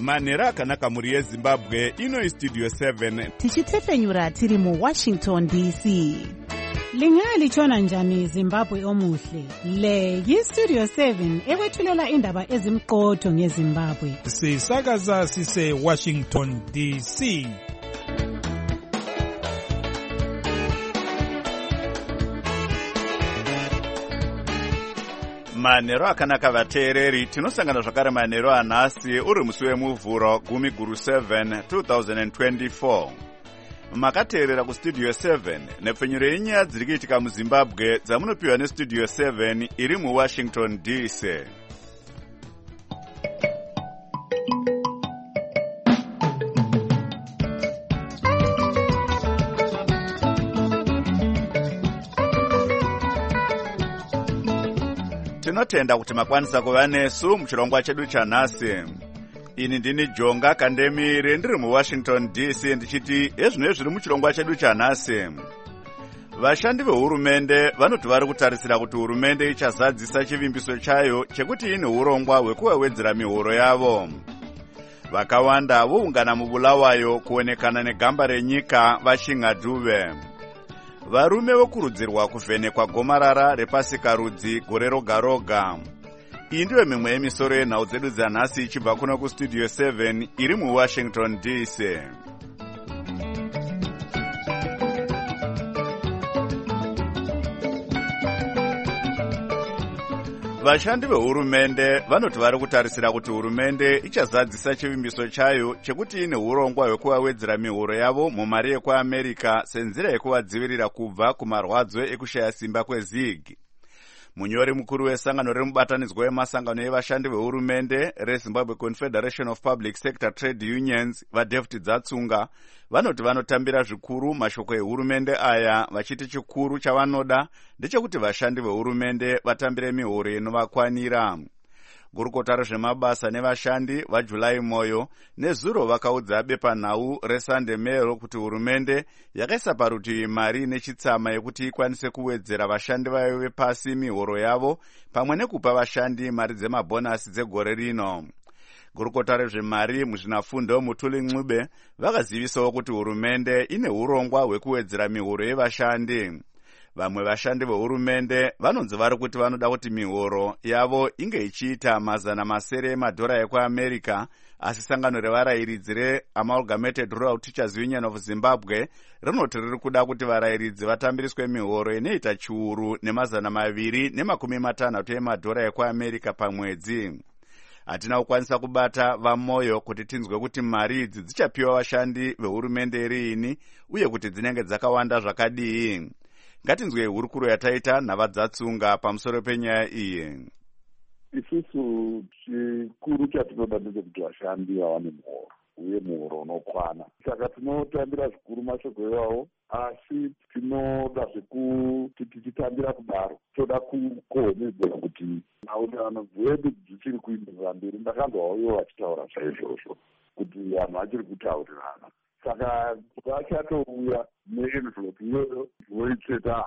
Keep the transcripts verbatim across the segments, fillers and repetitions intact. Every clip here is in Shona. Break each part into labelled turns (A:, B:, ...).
A: manhero akanaka mhuri yezimbabwe. Ino studio seven
B: tichitefenyura tiri muwashington D C.
C: Lingalitshona njani Zimbabwe omuhle? Le yistudio seven ekwethulela indaba ezimqotho ngeZimbabwe.
D: Sisakaza sise Washington D C.
A: manhero akanaka vateereri, tinosangana zvakare manhero anhasi uri musi wemuvhuro gumi guru seven twenty twenty-four. Makateerera kustudio seven nepfenyuro yenyaya dziri kuitika muzimbabwe dzamunopiwa nestudio seven iri muwashington D C. Tinotenda kuti makwanisa kuva nesu muchirongwa chedu chanhasi. Ini ndini Jonga Kandemire ndiri muWashington D C ndichiti ezvino zviri muchirongwa chedu chanhasi. Vashandi vehurumende vanoti vari kutarisira kuti hurumende ichazadzisa chivimbiso chayo chekuti ine urongwa hwekuwedzera mihoro yavo. Vakawanda voungana mubulawayo kuonekana negamba renyika vashingadhuve. Varume vokurudzirwa kuvhenekwa gomarara repasikarudzi gore roga roga. Iyi ndiyo mimwe yemisoro yenhau dzedu dzanhasi ichibva kuno kustudio seven iri muWashington D C. Vashandi vehurumende vanoti vari kutarisira kuti hurumende ichazadzisa chivimbiso chayo chekuti ine urongwa hwekuwawedzera mihoro yavo mumari yekuAmerica senzira yekuvadzivirira kubva kumarwadzo ekushaya simba kwezig. Munyori mukuru wesangano remubatanidzwa wemasangano evashandi vehurumende reZimbabwe Confederation of Public Sector Trade Unions vaDavid Dzatsunga vanoti vanotambira zvikuru mashoko ehurumende aya vachiti chikuru chavanoda ndechekuti vashandi vehurumende vatambire mihoro inovakwanira. Gurukota rezvemabasa nevashandi vaJulai Moyo nezuro vakaudza bepanhau reSunday Mail kuti hurumende yakaisa parutivi mari nechitsama yekuti ikwanise kuwedzera vashandi vayo vepasi mihoro yavo pamwe nekupa vashandi mari dzemabhonasi dzegore rino. Gurukota rezvemari muzvinafundo Mutuli Ncube vakazivisawo kuti hurumende ine urongwa hwekuwedzera mihoro yevashandi. Vamwe vashandi vehurumende vanonzi vari kuti vanoda kuti mihoro yavo inge ichiita mazana masere emadhora ekuAmerica, asi sangano revarayiridzi reAmalgamated Rural Teachers Union of Zimbabwe rinoti riri kuda kuti varayiridzi vatambiriswe mihoro inoita chiuru nemazana maviri nemakumi matanhatu emadhora ekuAmerica pamwedzi. Hatina kukwanisa kubata vaMoyo kuti tinzwe kuti mari idzi dzichapiwa vashandi vehurumende riini uye kuti dzinenge dzakawanda zvakadii. Ngatinzwe hurukuro yataita navaDzatsunga pamusoro penyaya iyi.
E: Isusu chikuru chatinoda ndechekuti vashandi vawane muhoro uye muhoro unokwana. Saka tinotambira zvikuru mashoko iwawo, asi tinodazve kuti tichitambira kudaro toda kukohomedzera kuti mautano dzedu dzichiri kuenderera mberi. Ndakanzwawo ivo vachitaura saizvozvo kuti vanhu vachiri kutaurirana. Saka vachatouya neenvelope iyoyo voitsveta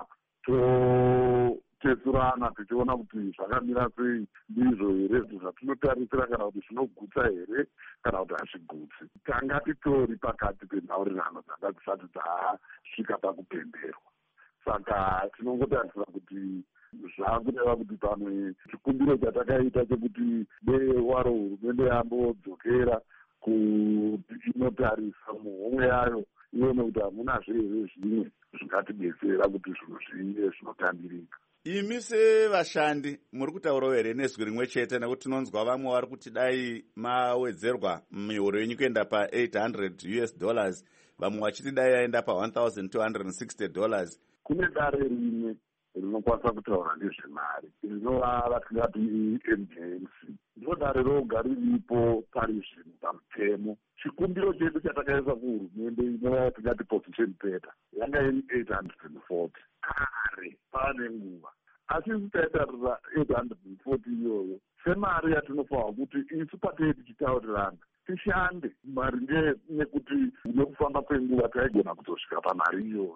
E: totesurana tichiona kuti zvakamira sei, ndizvo here zvatinotarisira kana kuti zvinogutsa here kana kuti hazvigutsi. Tanga titori pakati penhaurirano dzanga dzisati dzasvika pakupemberwa. Saka tinongotarisira kuti zvakureva kuti pamwe chikumbiro chatakaita chekuti dei waro hurumende yambodzokera kuti inotarisa muhomwe yayo ione kuti hamuna zvehere zvimwe zvingatidetsera kuti zvinhu zvive zvinotambirika.
A: Imi sevashandi muri kutaurawo here nezwi rimwe chete, nekuti tinonzwa vamwe vari kuti dai mawedzerwa mihoro yenyu kuenda pa eight hundred U S dollars, vamwe vachiti dai yaenda pa one thousand two hundred sixty dollars.
E: Kune dare rimwe rinokwanisa kutaura nezvemari rinova vatingati M J M C. Ndiro dare roga riripo pari zvino pamutemo. Chikumbiro chedu chatakaisa kuhurumende inova yatingati position paper yanga iri eight hundred forty kare pane nguva, asi isu taitarira eight hundred forty iyoyo semari yatinofanwa kuti isu patei tichitaurirana tishande maringe nekuti nekufamba kwenguva taigona kutosvika pamari iyoyo.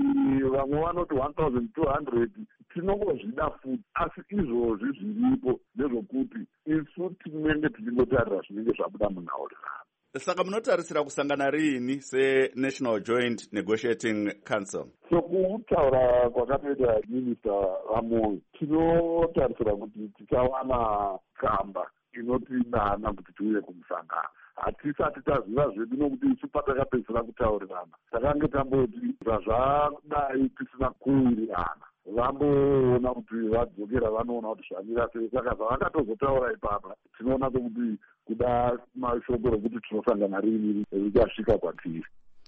E: Vamwe vanoti one thousand two hundred tinongozvida futi, asi izvozvi zviripo nezvokuti isu tinenge tichingotarira zvinenge zvabuda munhaurirano.
A: Saka munotarisira kusangana riini seNational Joint Negotiating Council?
E: Sokutaura kwakatoita Minister Ramoy, tinotarisira kuti tichawana kamba inotidana kuti tiuye kumusangano. Hatisati taziva zvedu nokuti isu patakapedzera kutaurirana takange tamboti zvazvadai tisina kuwirirana, vamboona kuti vadzokera vanoona kuti zvamira sei. Saka zvavakatozotaura ipapa tinoona kuti kuda mashoko rokuti tinosangana rini richasvika kwatiri.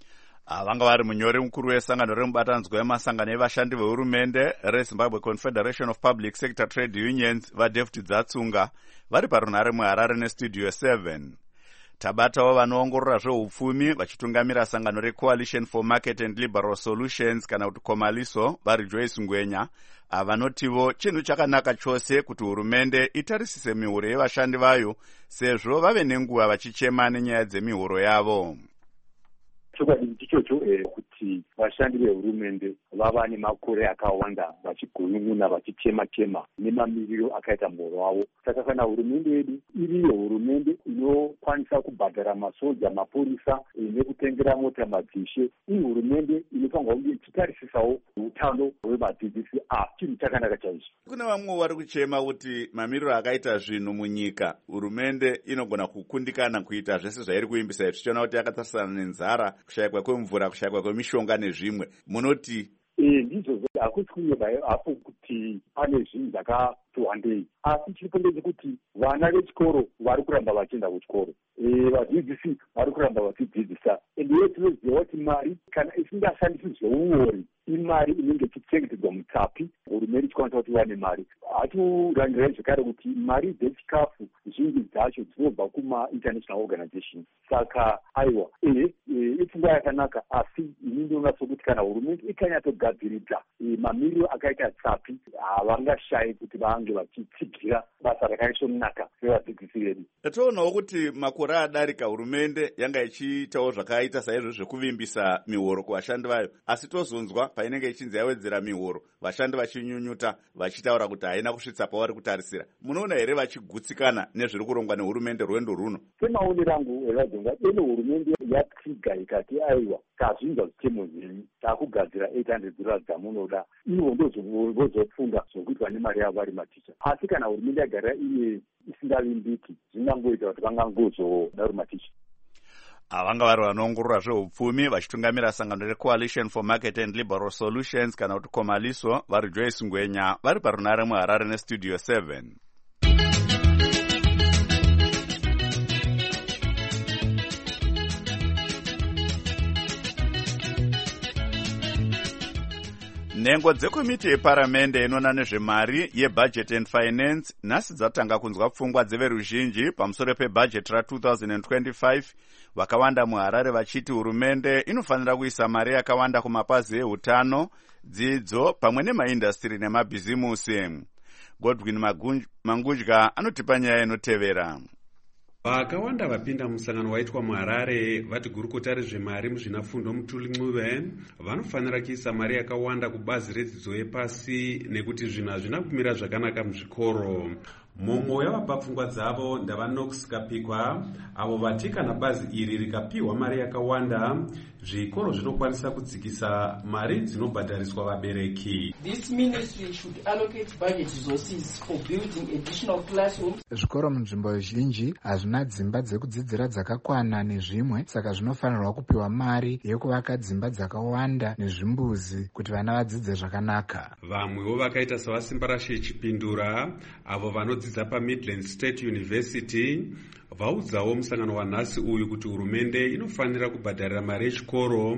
A: Vanga vari munyori mukuru wesangano remubatanzwa wemasangano evashandi vehurumende reZimbabwe Confederation of Public Sector Trade Unions vaDavid Dzatsunga vari parunhare muHarare neStudio seven. Tabatawo vanoongorora zveupfumi vachitungamira sangano reCoalition for Market and Liberal Solutions kana kuti Komaliso vari Joyce Ngwenya avanotivo chinhu chakanaka chose kuti hurumende itarisise mihuro yevashandi vayo sezvo vave nenguva vachichema nenyaya dzemihuro yavo.
F: Chokwadi ndichocho kuti vashandi vehurumende vava nemakore akawanda vachigunun'una vachichema-chema nemamiriro akaita muhuro wavo. Saka kana hurumende yedu iriyo hurumende inokwanisa kubhadhara masoja, mapurisa nekutengera mota madzishe, iyi hurumende inofanirwa kunge ichitarisisawo utano hwevadzidzisi. Ah, chinhu chakanaka chaizvo.
A: Kuna vamwe vari kuchema kuti mamiriro akaita zvinhu munyika hurumende inogona kukundikana kuita zvese zvairi kuimbisa. Tichiona kuti yakatarisana nenzara, kushayikwa kwemvura, kushayikwa kwemishonga nezvimwe. Munoti
F: eh ndizvo akusi kunyeba apo kuti pane zvinhu zvakatowandei, asi chiripo ndechekuti vana vechikoro vari kuramba vachienda kuchikoro, eh vadzidzisi vari kuramba vachidzidzisa, ende iye tinoziva kuti mari kana isingashandisi zveuori imari inenge ichichengetedzwa mutsapi, hurumende ichikwanisa kuti vane mari. Hatirangirai zvekare kuti mari dzechikafu zhinji dzacho dzinobva kuma-international organization. Saka aiwa ehe ipfungwa yakanaka, asi ini ndinoona sokuti kana hurumende ikanyatsogadziridza mamiriro akaita tsapi havangashayi kuti vange vachitsigira basa rakaisvonaka revadzidzisi vedu.
A: Toonawo kuti makore adarika hurumende yanga ichiitawo zvakaita saizvo zvekuvimbisa mihoro kuvashandi vayo, asi tozonzwa painenge ichinzi yawedzera mihoro vashandi vachinyunyuta vachitaura kuti haina kusvitsa pavari kutarisira. Munoona here vachigutsikana nezviri kurongwa nehurumende rwendo runo?
F: Semaonero angu evadzonga ene hurumende yatsiga ikati aiwa kazvinza zvitemo zvenyu takugadzira eight hundred dollars dzamunoda, ivo ndozvozofunga zvokuitwa nemari yavo vari maticha. Asi kana hurumende yagara iye isingavimbiki zvingangoita kuti vangangozoda vari maticha.
A: Avanga vari vanoongorora zveupfumi vachitungamira sangano reCoalition for Market and Liberal Solutions kana kuti Komaliso vari Joyce Ngwenya vari parunhare muHarare neStudio seven. Nhengo dzekomiti yeparamende inoona nezvemari yeBudget and Finance nhasi dzatanga kunzwa pfungwa dzeveruzhinji pamusoro pebudget ra-twenty twenty-five. Vakawanda muHarare vachiti hurumende inofanira kuisa mari yakawanda kumapazi eutano, dzidzo pamwe nemaindastri nemabhizimusi. Godwin Mangudya anotipa nyaya inotevera.
G: Vakawanda vapinda musangano waitwa muHarare vati gurukota rezvemari muzvinafundo Mutuli Ncube vanofanira kuisa mari yakawanda kubazi redzidzo yepasi nekuti zvinhu hazvina kumira zvakanaka muzvikoro. Mumwe yavapa pfungwa dzavo ndavaNox Kapikwa avo vati kana bazi iri rikapiwa mari yakawanda zvikoro zvinokwanisa kudzikisa mari dzinobhadhariswa vabereki.
H: This ministry should allocate budget resources for building additional classrooms.
I: Zvikoro munzvimbo zhinji hazvina dzimba dzekudzidzira dzakakwana nezvimwe, saka zvinofanirwa kupiwa mari yekuvaka dzimba dzakawanda nezvimbuzi kuti vana vadzidze zvakanaka.
G: Vamwewo vakaita savaSimbarashe Chipindura avo vanodzidza paMidland State University vaudzawo musangano wanhasi uyu kuti hurumende inofanira kubhadharira mari yechikoro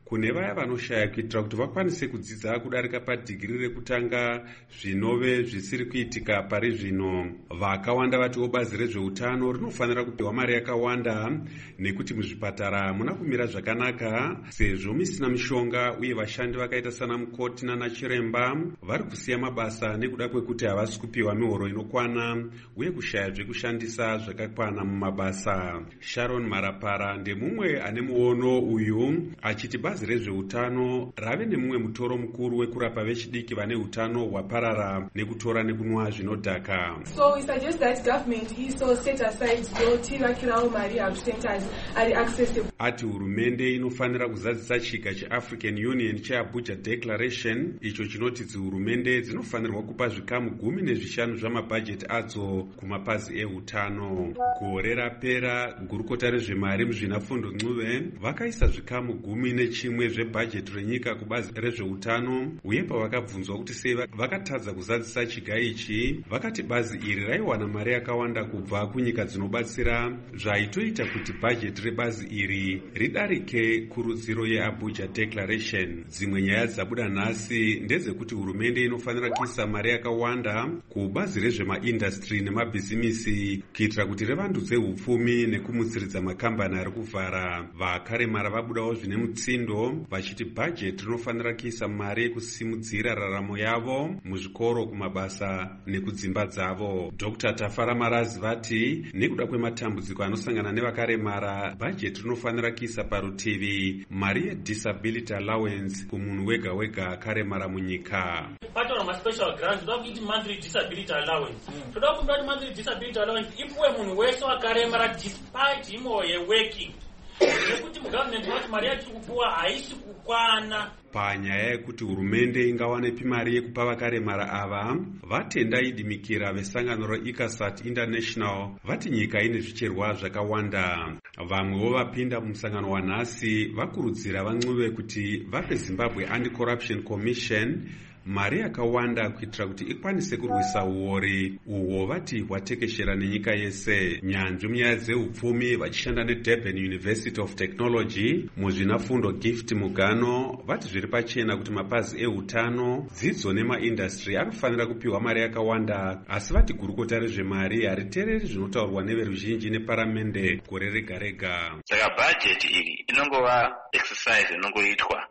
G: kune vaya vanoshaya kuitira kuti vakwanise kudzidza kudarika padhigiri rekutanga zvinove zvisiri kuitika pari zvino. Vakawanda vatiwo bazi rezveutano rinofanira kupiwa mari yakawanda nekuti muzvipatara muna kumira zvakanaka sezvo misina mishonga uye vashandi vakaita sana mukoti nana chiremba vari kusiya mabasa nekuda kwekuti havasi kupiwa mihoro inokwana uye kushaya zvekushandisa zvakakwana mumabasa. Sharon Marapara ndemumwe ane muono uyu achiti bazi rezveutano rave nemumwe mutoro mukuru wekurapa vechidiki vane utano hwaparara nekutora nekunwa zvinodhaka.
J: So we suggest that government also set aside yotivakirawo mari health centers ari accessible.
G: Ati hurumende inofanira kuzadzisa chiga cheAfrican Union cheAbuja Declaration icho chinoti dzihurumende dzinofanirwa kupa zvikamu gumi nezvishanu zvamabhajeti adzo kumapazi eutano. Gore rapera gurukota rezvemari muzvinafundo Ncube vakaisa zvikamu gumi nechimwe zvebhajeti renyika kubazi rezveutano uye pavakabvunzwa kuti sei vakatadza kuzadzisa chiga ichi vakati bazi iri raiwana mari yakawanda kubva kunyika dzinobatsira zvaitoita kuti bhajeti rebazi iri ridarike kurudziro yeAbuja Declaration. Dzimwe nyaya dzabuda nhasi ndedzekuti hurumende inofanira kuisa mari yakawanda kubazi rezvemaindastri nemabhizimisi kuitira kuti revandudze upfumi nekumutsiridza makambani ari kuvhara. Vakaremara vabudawo zvine mutsindo vachiti bhajeti rinofanira kuisa mari yekusimudzira raramo yavo muzvikoro, kumabasa nekudzimba dzavo. Dr Tafara Marazi vati nekuda kwematambudziko anosangana nevakaremara bhajeti rinofanira kuisa parutivi mari yedisability allowance kumunhu wega wega akaremara munyika.
K: Patora ma special grants toda kuti monthly disability allowance. Toda kuti monthly disability allowance ipuwe munhu wese wakaremara despite him or her working. Nekuti mugovernment wati mari yatiri kupuwa haisi kukwana.
G: Panyaya yekuti hurumende ingawanepi mari yekupa vakaremara ava, vatenda idimikira vesangano reICASAT International vati nyika ine zvicherwa zvakawanda. Vamwewo vapinda mumusangano wanhasi vakurudzira vaNcube kuti vape Zimbabwe Anti-Corruption Commission mari yakawanda kuitira kuti ikwanise kurwisa uori uhwo vati hwatekeshera nenyika yese. Nyanzvi munyaya dzeupfumi vachishanda neDurban University of Technology muzvinafundo Gift Mugano vati zviri pachena kuti mapazi eutano, dzidzo nemaindastri anofanira kupiwa mari yakawanda, asi vati gurukota rezvemari haritereri zvinotaurwa neveruzhinji neparamende gore rega rega.
L: Saka bhajeti iri inongova exercise inongoitwa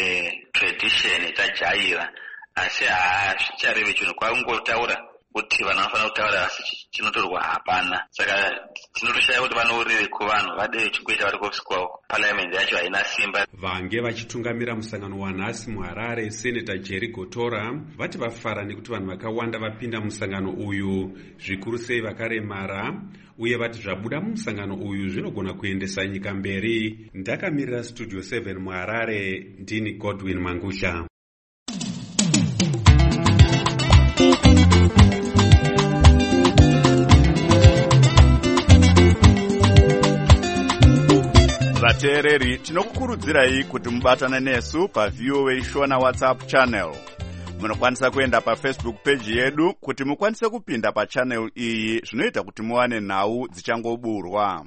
L: setradition tajaira, asi hazvicharevi chinhu kwakungotaura kuti vanhu vanofanira kutaura asi chinotorwa hapana. Saka tinotoshaya kuti vanouriri kuvanhu vade chikuita vari kuofisi kwavo. Parliament yacho haina simba.
G: Vange vachitungamira musangano wanhasi muHarare, Senator Jerry Gotora vati vafara nekuti vanhu vakawanda vapinda musangano uyu, zvikuru sei vakaremara, uye vati zvabuda mumusangano uyu zvinogona kuendesa nyika mberi. Ndakamirira Studio seven muHarare, ndini Godwin Mangusha.
A: Vateereri, tinokukurudzirai kuti mubatane nesu pa V O A Shona WhatsApp channel. Munokwanisa kuenda pa Facebook page yedu kuti mukwanise kupinda pa channel iyi, zvinoita kuti muwane nhau dzichangoburwa.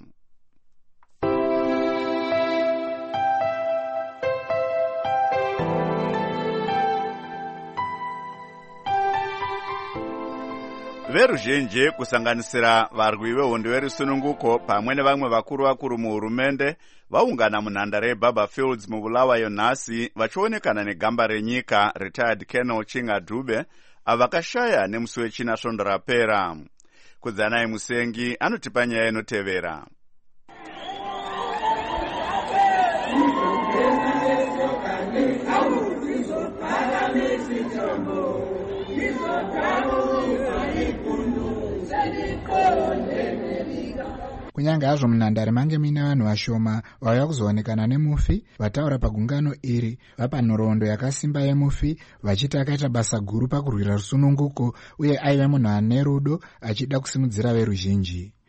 A: Veruzhinji kusanganisira varwi vehondo verusununguko pamwe nevamwe vakuru vakuru muhurumende vaungana munhandare yeBaba Fields mubulawayo nhasi vachionekana negamba renyika retired Colonel Chinga Dube avakashaya nemusi wechina svondo rapera. Kudzanai Musengi anotipa nyaya inotevera.
I: Kunyange hazvo munhandare mange muine vanhu vashoma vauya kuzoonekana nemufi, vataura pagungano iri vapa nhoroondo yakasimba yemufi vachiti akaita basa guru pakurwira rusununguko uye aive munhu ane rudo achida kusimudzira veruzhinji.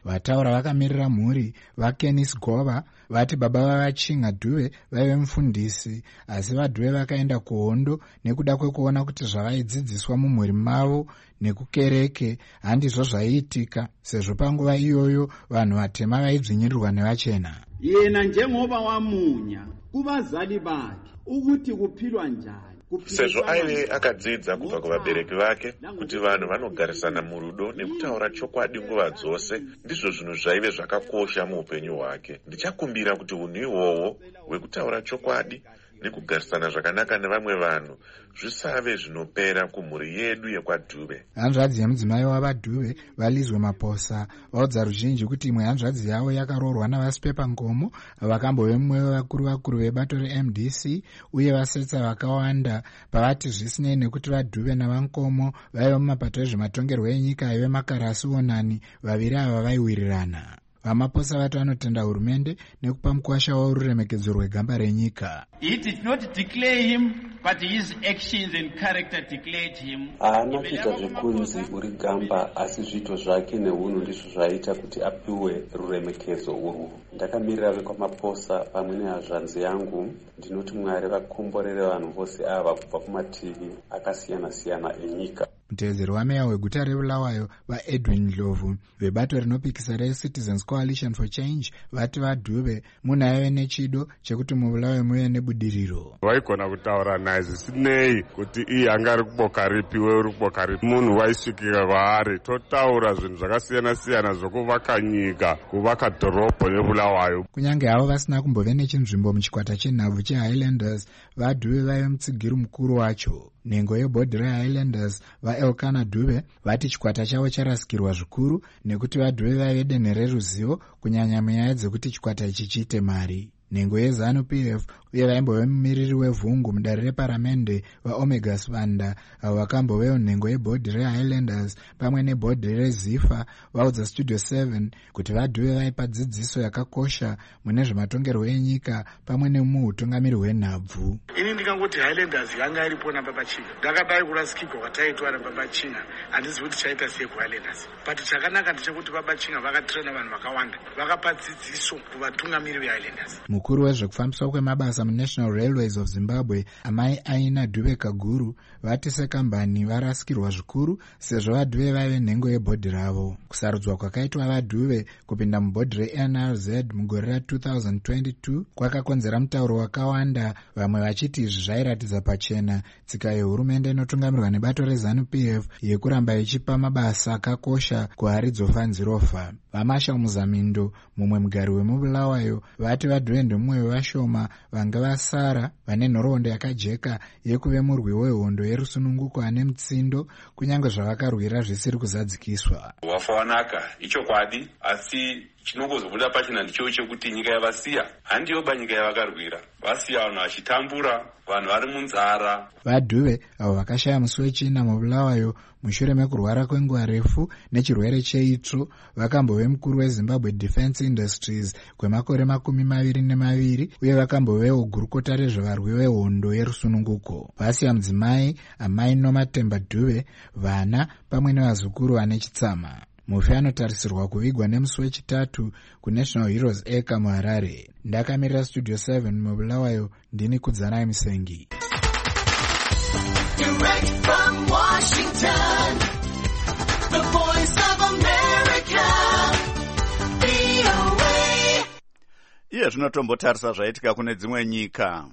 I: Vataura vakamirira mhuri vaKenis Gova vati baba vavachinga Dube vaive mufundisi, asi vaDube vakaenda kuhondo nekuda kwekuona kuti zvavaidzidziswa mumhuri mavo nekukereke handizvo zvaiitika, sezvo panguva iyoyo vanhu vatema vaidzvinyirirwa nevachena.
M: Yena njengoba wamunya kuvazali bakhe ukuthi kuphilwa njani,
N: sezvo aive akadzidza kubva kuvabereki vake kuti vanhu vanogarisana murudo nekutaura chokwadi nguva dzose, ndizvo zvinhu zvaive zvakakosha muupenyu hwake. Ndichakumbira kuti unhu ihwohwo hwekutaura chokwadi nekugarisana zvakanaka nevamwe vanhu zvisave zvinopera kumhuri yedu yekwaDube.
I: Hanzvadzi yemudzimai wavaDube vaLizwe Maposa vaudza ruzhinji kuti imwe hanzvadzi yavo yakaroorwa navasipepa ngomo vakambove mumwe wevakuru vakuru vebato reM D C uye vasetsa vakawanda pavati zvisinei nekuti vaDube navankomo vaiva mumapato ezvematongerwo enyika aive makarasi onani, vaviri ava vaiwirirana. Vamaposa vati vanotenda hurumende nekupa mukwasha waururemekedzo rwegamba renyika.
M: He did not declare him, but his actions and character declared him.
O: Haana kuita zvekunzi uri gamba, asi zviito zvake neunhu ndizvo zvaita kuti apiwe ruremekedzo urwu. Ndakamirira vekwamaposa pamwe nehazvanzi yangu, ndinoti Mwari vakomborere vanhu vose ava kubva kumativi akasiyana-siyana enyika.
I: Mutevedzeri wameya weguta reBulawayo vaEdwin Ndlovu vebato rinopikisa reCitizens Coalition for Change vati vaDube munhu aive nechido chekuti muBulawayo muve nebudiriro.
P: Waigona kutaura naye zvisinei kuti iye anga ari kuboka ripi, wewe uri kuboka ripi. Munhu waisvikika kwaari totaura zvinhu zvakasiyana-siyana zvokuvaka nyika, kuvaka dhorobha reBulawayo.
I: Kunyange havo vasina kumbove nechinzvimbo muchikwata chenhabvu cheHighlanders, vaDube vaive mutsigiri mukuru wacho. Nhengo yebhodhi reHighlanders vaElkanah Dube vati chikwata chavo charasikirwa zvikuru nekuti vaDube vaive denhe reruzivo kunyanya munyaya dzekuti chikwata ichi chiite mari. Nhengo yeZanu-P F uye vaimbove mumiriri wevhungu mudare reparamende vaOmega Sibanda avo vakambovewo nhengo yebhodhi reHighlanders pamwe nebhodhi reZifa vaudza Studio seven kuti vaDube vaipa dzidziso yakakosha mune zvematongerwo enyika pamwe nemuutungamiri hwenhabvu.
Q: Ini ndikangoti Highlanders yanga iripona papachinga, ndakadai kurasikirwa kwataitwa napapachinga, handizi kuti chaita sei kuHighlanders, but chakanaka ndechekuti papachinga vakatraina vanhu vakawanda, vakapa dzidziso kuvatungamiri veHighlanders.
I: Mukuru wezvekufambiswa kwemabasa muNational Railways of Zimbabwe amai Aina Dube Kaguru vati sekambani varasikirwa zvikuru sezvo vaDube vaive nhengo yebhodhi ravo. Kusarudzwa kwakaitwa vaDube kupinda mubhodhi reN R Z mugore ra two thousand twenty-two kwakakonzera mutauro wakawanda, vamwe vachiti izvi zvairatidza pachena tsika yehurumende inotungamirwa nebato reZanu-P F yekuramba ichipa mabasa akakosha kuhari dzofanzirofa. Vamasha Muzamindo mumwe mugari wemuBulawayo vati vaDube ndomumwe wevashoma vanga vasara vane nhoroondo yakajeka yekuve murwi wehondo yerusununguko ane mutsindo kunyange zvavakarwira zvisiri kuzadzikiswa.
R: Wafa wanaka ichokwadi, asi chinongozobuda pachena ndicho chekuti nyika yavasiya handiyoba nyika yavakarwira, vasiya vanhu vachitambura, vanhu vari munzara.
I: vaDube avo vakashaya musi wechina muBulawayo mushure mekurwara kwenguva refu nechirwere cheitsvo vakambove mukuru weZimbabwe Defence Industries kwemakore makumi maviri nemaviri uye vakambovewo gurukota rezvevarwi vehondo yerusununguko. Vasiya mudzimai amai Nomatemba Dube, vana pamwe nevazukuru vane chitsama. Mufi anotarisirwa kuvigwa nemusi wechitatu kuNational Heroes Acre muHarare. Ndakamirira Studio seven muBulawayo, ndini Kudzanai Musengi.
S: Direct from Washington, the voice of America, V O A.
A: Iye zvinotombotarisa zvaitika kune dzimwe nyika.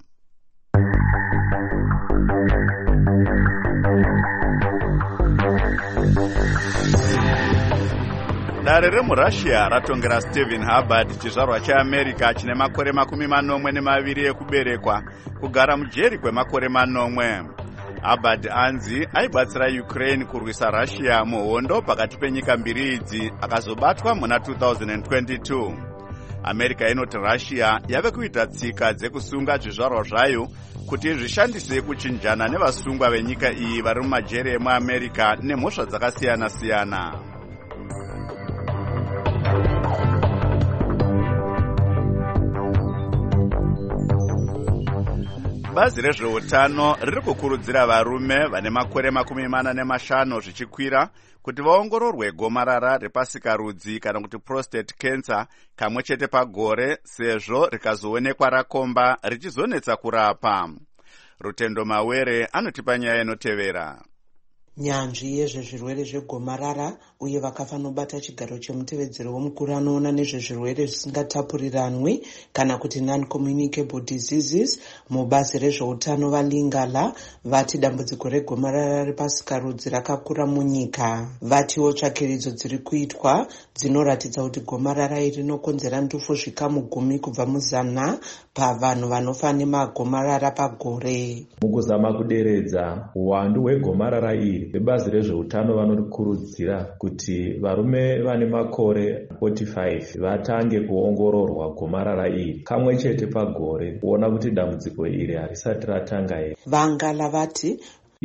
A: Dare remuRussia ratongera Stephen Hubbard, chizvarwa cheAmerica chine makore makumi manomwe nemaviri ekuberekwa, kugara mujeri kwemakore manomwe. Hubbard anzi aibatsira Ukraine kurwisa Russia muhondo pakati penyika mbiri idzi, akazobatwa muna two thousand twenty-two. America inoti Russia yave kuita tsika dzekusunga zvizvarwa zvayo kuti zvishandise kuchinjana nevasungwa venyika iyi vari mumajeri emuAmerica nemhosva dzakasiyana-siyana. bazi rezveutano riri kukurudzira varume vane makore makumi mana nemashanu zvichikwira kuti vaongororwe gomarara repasikarudzi kana kuti prostate cancer kamwe chete pagore, sezvo rikazoonekwa rakomba richizonetsa kurapa. Rutendo Mawere anotipa nyaya inotevera.
T: Nyanzvi yezvezvirwere zvegomarara uye vakafanobata chigaro chemutevedzero womukuru anoona nezvezvirwere zvisingatapuriranwi kana kuti non-communicable diseases mubazi rezveutano vaLingala vati dambudziko regomarara repasikarudzi rakakura munyika. Vatiwo tsvakiridzo dziri kuitwa dzinoratidza kuti gomarara iri rinokonzera ndufo zvikamu gumi kubva muzana pavanhu vanofa nemagomarara pagore.
U: Mukuzama kuderedza uwandu hwegomarara iri, vebazi rezveutano vanorikurudzira kuti varume vane makore forty-five vatange kuongororwa gomarara iri kamwe chete pagore kuona kuti dambudziko iri harisati ratanga here.
T: Vangala vati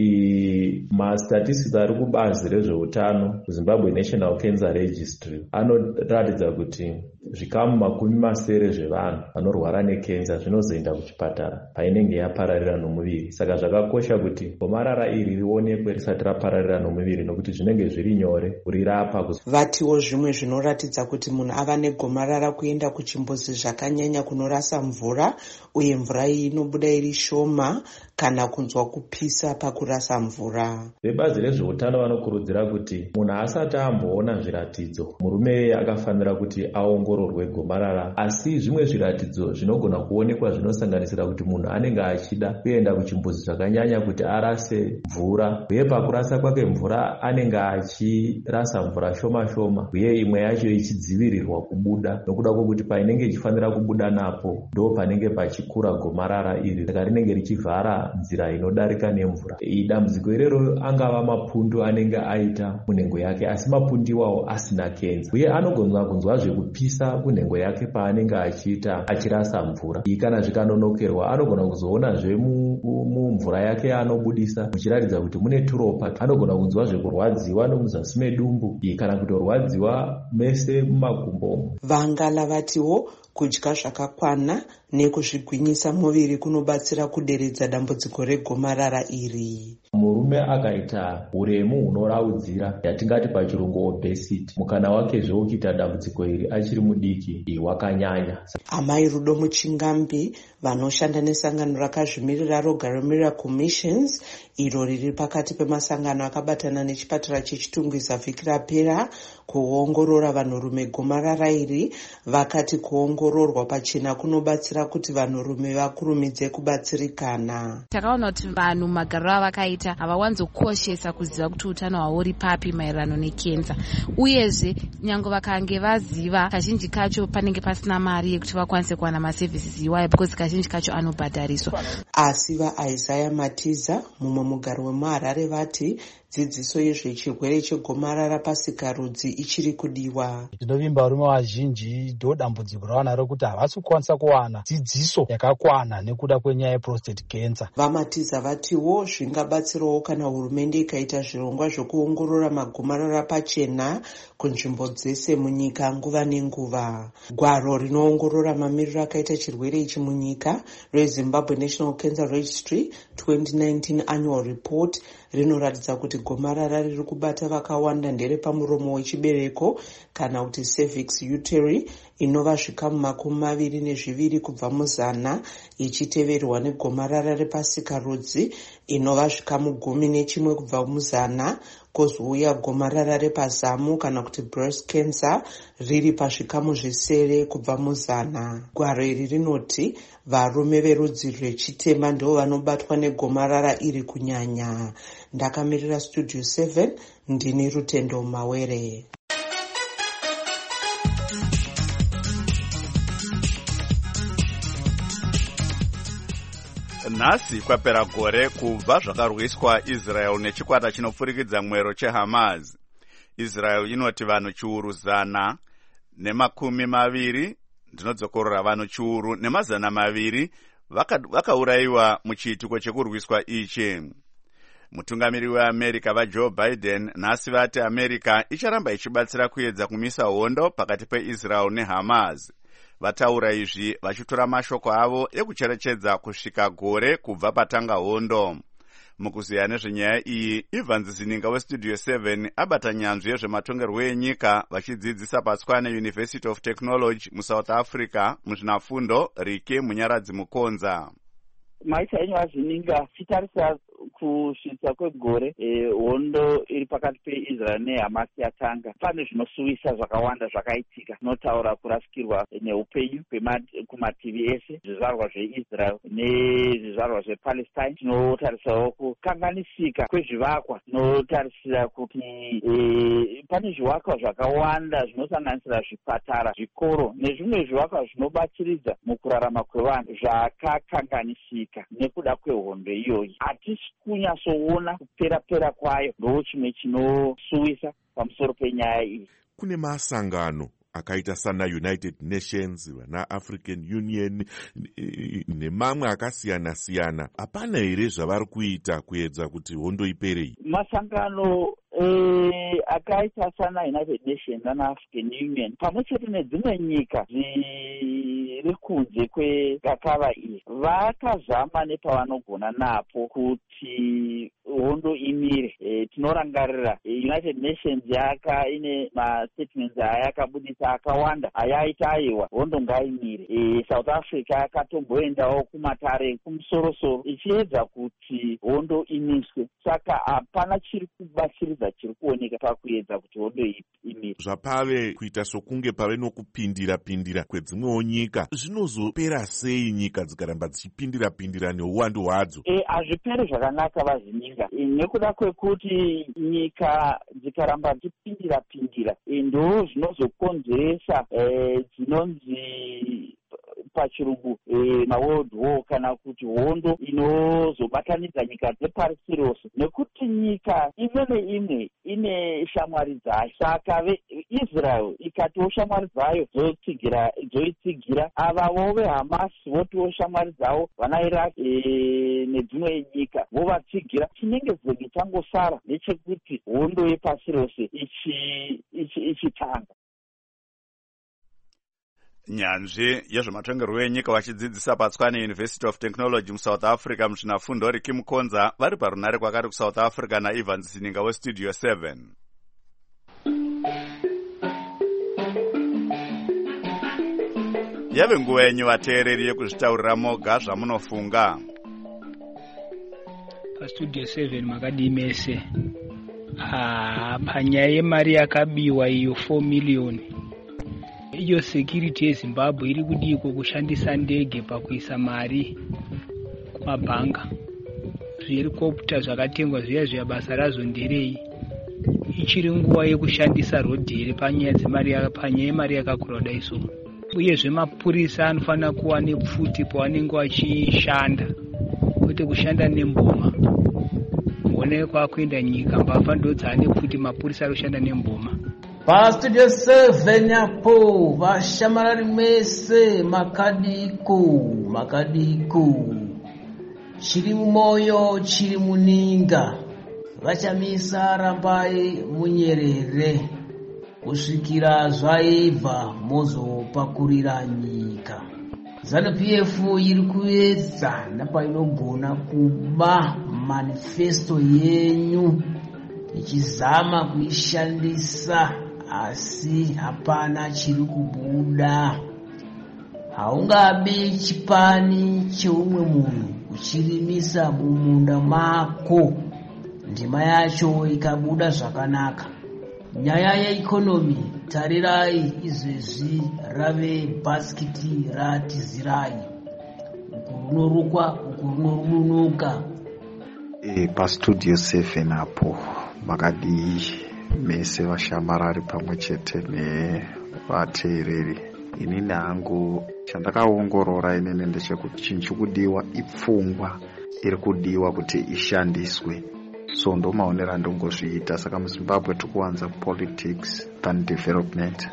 U: mastatistics ari kubazi rezveutano Zimbabwe National Cancer Registry anoratidza kuti zvikamu makumi masere zvevanhu vanorwara nekenza zvinozoenda kuchipatara painenge yapararira nomuviri. Saka zvakakosha kuti gomarara iri rionekwe risati rapararira nomuviri nokuti zvinenge zviri nyore kurirapa.
T: Vatiwo zvimwe zvinoratidza kuti munhu ava negomarara kuenda kuchimbuzi zvakanyanya kunorasa mvura, uye mvura iyi inobuda iri shoma kana kunzwa kupisa pakurasa mvura.
U: Vebazi rezveutano vanokurudzira kuti munhu asati amboona zviratidzo, murume akafanira kuti aongororwe gomarara. Asi zvimwe zviratidzo zvinogona kuonekwa zvinosanganisira kuti munhu anenge achida kuenda kuchimbuzi zvakanyanya kuti arase mvura, uye pakurasa kwake mvura anenge achirasa mvura shoma shoma, uye imwe yacho ichidzivirirwa kubuda nokuda kwokuti painenge ichifanira kubuda napo ndo panenge pachikura gomarara iri, saka rinenge richivhara nzira inodarika nemvura. Dambudziko irero angava mapundu anenge aita munhengo yake, asi mapundu iwawo asina kenza, uye anogona kunzwa zvekupisa kunhengo yake paanenge achiita achirasa mvura. Iyi kana zvikanonokerwa anogona kuzoonazve mumvura yake anobudisa muchiratidza kuti mune turopa. Anogona kunzwa zvekurwadziwa nomuzasi medumbu, iyi kana kutorwadziwa mese mumakumbo.
T: Vangala vatiwo kudya zvakakwana nekuzvigwinyisa muviri kunobatsira kuderedza dambudziko regomarara iri.
U: Murume akaita uremu hunoraudzira, yatingati pachirungu obesity, mukana wake zvokuita dambudziko iri achiri mudiki wakanyanya.
T: Amai Rudo Muchingambi vanoshanda nesangano rakazvimirira Rogare Miracle Missions, iro riri pakati pemasangano akabatana nechipatara chechitungwiza vhiki rapera kuongorora vanhurume gomarara iri, vakati kuongororwa pachena kunobatsira kuti vanhurume vakurumidze kubatsirikana.
V: Takaona kuti vanhu magariro avakaita havawanzokoshesa kuziva kuti utano hwavo uri papi maererano nekenza, uyezve nyange vakange vaziva, kazhinji kacho panenge pasina mari yekuti vakwanise kuwana maservices iwayo, because kazhinji kacho anobhadhariswa.
T: Asi vaIsaiah Matiza, mumwe mugari wemuHarare, vati dzidziso yezvechirwere chegomarara pasikarudzi ichiri kudiwa.
W: Zvinovimba varume vazhinji ndo dambudziko ravanaro kuti havasi kukwanisa kuwana dzidziso yakakwana nekuda kwenyaya yeprostate cancer.
T: Vamatiza vatiwo zvingabatsirawo kana hurumende ikaita zvirongwa zvokuongorora magomarara pachena kunzvimbo dzese munyika nguva nenguva. Gwaro rinoongorora mamiriro akaita chirwere ichi munyika reZimbabwe National Cancer Registry twenty nineteen Annual Report rinoratidza kuti gomarara riri kubata vakawanda ndere pamuromo wechibereko kana kuti cervix uteri, inova zvikamu makumi maviri nezviviri kubva muzana, ichiteverwa negomarara repasikarudzi inova zvikamu gumi nechimwe kubva muzana, kozouya gomarara repazamu kana kuti breast cancer riri pazvikamu zvisere kubva muzana. Gwaro iri rinoti varume verudzi rwechitema ndo vanobatwa negomarara iri kunyanya. Ndakamirira Studio seven, ndini Rutendo Mawere.
A: Nhasi kwapera gore kubva zvakarwiswa Israel nechikwata chinopfurikidza mwero cheHamas. Israel inoti vanhu chiuru zana nemakumi maviri, ndinodzokorora vanhu chiuru nemazana maviri vakaurayiwa muchiitiko chekurwiswa ichi. Mutungamiri weAmerica vaJoe Biden nhasi vati America icharamba ichibatsira kuedza kumisa hondo pakati peIsrael neHamas. Vataura izvi vachitora mashoko avo ekucherechedza kusvika gore kubva patanga hondo. Mukuziya nezvenyaya iyi, Evans Zininga weStudio seven abata nyanzvi yezvematongerwo enyika vachidzidzisa paTshwane University of Technology muSouth Africa muzvinafundo Rike Munyaradzi Mukonza.
B: Maita enyu Zininga chitarisa kusvitsa kwegore hondo iri pakati peIsrael neHamas yatanga. Pane zvinosuvisa zvakawanda zvakaitika. Zvinotaura kurasikirwa neupenyu kumativi ese, zvizvarwa zveIsrael nezvizvarwa zvePalestine. Tinotarisawo kukanganisika kwezvivakwa. Tinotarisira kuti pane zvivakwa zvakawanda zvinosanganisira zvipatara, zvikoro nezvimwe zvivakwa zvinobatsiridza mukurarama kwevanhu zvakakanganisika nekuda kwehondo iyoyi. Hatisi kunyatsoona kupera-pera kwayo, ndo chimwe chinosuwisa pamusoro penyaya iyi.
N: Kune masangano akaita sana United Nations, vana African Union nemamwe akasiyana-siyana. Hapana here zvavari kuita kuedza kuti hondo ipere? Masangano
B: Eh, akaita sana United Nations na African Union pamwe chete nedzimwe nyika dziri kunze kwegakava iyi vakazama nepavanogona napo kuti hondo imire. E, tinorangarira e, United Nations yaka ine mastatements ayakabudisa akawanda ayaita aiwa hondo ngaimire. E, South Africa akatomboendawo kumatare kumusorosoro ichiedza kuti hondo imiswe. Saka hapana chiri kubatsiridza chiri kuoneka pakuedza kuti hondo imire.
N: Zvapave kuita sokunge pave nokupindira pindira kwedzimwewo nyika, zvinozopera sei nyika dzikaramba dzichipindira pindira neuwandu hwadzo? E,
B: hazviperi zvakanaka vazininga. E, nekuda kwekuti nyika dzikaramba dzichipindira pindira e, ndo zvinozokonzeresa e, dzinonzi pachirungu eh, maworld war kana kuti hondo inozobatanidza nyika dzepasi rose, nekuti nyika imwe neimwe ine shamwari dzayo. Saka Israel ikatiwo shamwari dzayo dzotsigira dzoitsigira, avavo veHamas votiwo shamwari dzavo vana Iraq eh, nedzimwe nyika vovatsigira. Chinenge zenge changosara ndechekuti hondo yepasi rose ichi ichitanga.
A: Nyanzvi yezvematongerwo enyika vachidzidzisa paTshwane University of Technology muSouth Africa muzvinafundo Riki Mukonza vari parunare kwakati kuSouth Africa naEvans Zininga weStudio seven. Yave nguva yenyu vateereri yekuzvitaurira moga zvamunofunga.
C: PaStudio seven makadii mese. Ah, panyaya yemari yakabiwa iyo four million. Iyo security yeZimbabwe iri kudiko kushandisa ndege pakuisa mari kumabhanga. Zvihelikopta zvakatengwa zviya zviya basa razvo nderei? Ichiri nguva yekushandisa rodhi panyaya dzemari panyaya yemari yakakura kudai so. Uyezve mapurisa anofanira kuva nepfuti pavanenge vachishanda, kwete kushanda nemboma. Muone kwakuenda nyika mbavha ndo dzaane pfuti mapurisa anoshanda nemboma.
D: PaStudio seven apo vashamarari mese makadiko makadiko chiri mumoyo chiri muninga vachamisa rambai munyerere kusvikira zvaibva mozopakurira nyika. ZANU P F iri kuedza napainogona kuba manifesto yenyu ichizama kuishandisa, asi hapana chiri kubuda. Haungabe chipani cheumwe munhu uchirimisa mumunda mako ndima yacho ikabuda zvakanaka. Nyaya yeikonomi tarirai izvezvi rave bhasikiti ratizirai, uku runorukwa uku runorunuka.
X: E, PaStudio seven apo makadii mese vashamarari pamwe chete nevateereri. Inini hangu chandakaongorora inene ndechekuti chinhu chikudiwa ipfungwa iri kudiwa kuti ishandiswe. So ndo maonero andongozviita. Saka muZimbabwe tikuwanza politics than development.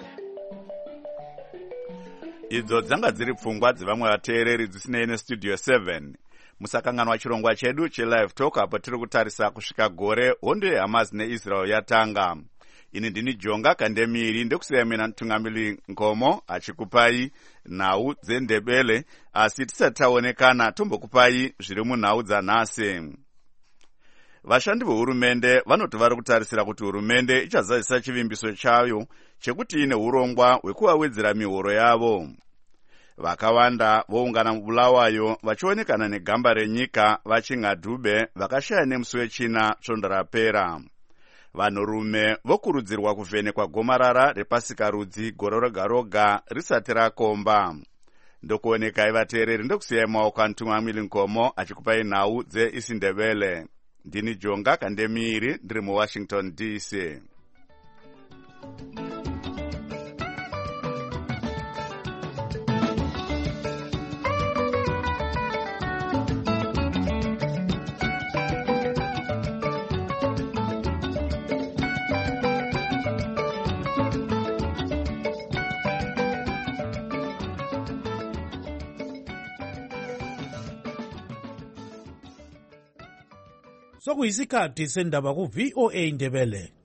A: Idzo dzanga dziri pfungwa dzevamwe vateereri dzisinei neStudio seven. Musakanganwa chirongwa chedu cheLive Talk apo tiri kutarisa kusvika gore hondo yeHamas neIsrael yatanga. ini ndini Jonga Kandemiri ndekusiyamena mtungamiri Nkomo achikupai nhau dzendebele asi tisataonekana tombokupai zviri munhau dzanhasi. Vashandi vehurumende vanoti vari kutarisira kuti hurumende ichazadzisa chivimbiso chayo chekuti ine urongwa hwekuvawedzera mihoro yavo. Vakawanda voungana mubulawayo vachionekana negamba renyika vachingadhube vakashaya nemusi wechina svondo rapera. Vanhurume vokurudzirwa kuvhenekwa gomarara repasikarudzi gore roga roga risati rakomba. Ndokuonekai vateereri ndokusiyai maoko amutungamiri Nkomo achikupai nhau dzeIsindebele. Ndini Jonga Kandemiri ndiri muWashington D C.
E: Sokuyisikhathi sendaba ku V O A Indebele.